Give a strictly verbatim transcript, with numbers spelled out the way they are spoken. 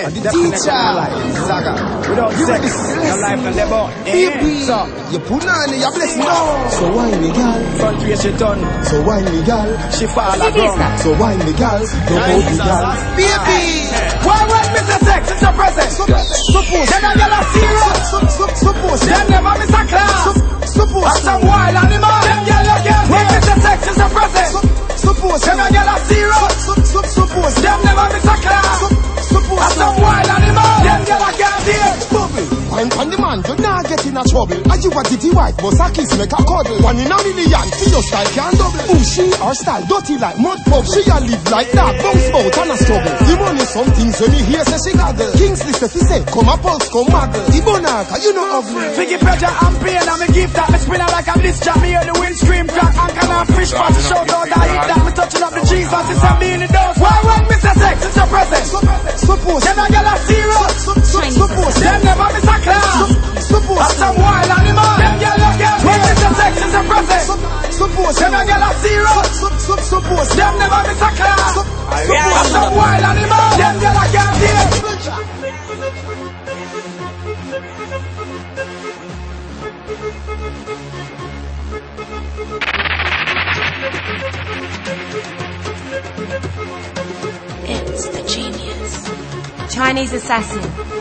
And the teacher. Zaga. Without sex, no life can live out. Baby. So, you put on it, you bless me. So why me gal? Front way she done. So why me gal? She fall a ground. So why me gal? Don't hold me gal. Baby. Why when Mister Sex is a present? Suppose. Then I get a serious. Suppose. Then never miss a class. Suppose. That's some wild animal. Then get a girl. When Mister Sex is a present. Suppose. Then I get a serious. Suppose. Then never miss a class. Suppose. That's some wild animal. Then get a girl here. Bubble. Wine on the man, you not get in a trouble. As you a titty white, but a kiss make a cuddle. One in a million, see your style can double. Ooh, she or style dirty like mud pub. She a live like that, bounce bout and a struggle. The money some things when me hear say she gaggle. Kingsley say fi say, come a pulse, come muggle. Ibonaka, you know ugly. Figgy pressure and pain and me give that. Me spinner like a bliss chop. Me hear the wind scream crack. And can a fish pot to show out I hit that. Me touching up the cheese and it's a me in the dose. Why when Mister Sex is a present? Suppose. Then I get a serious. Suppose. Then never miss a class. Suppose. That's some wild animal. Then get a girl. When Mister Sex is a present. Suppose. Then I get a serious. Suppose. Then never miss a class. That's some wild animal. Then get a girl here. It's the genius. Chinese assassin.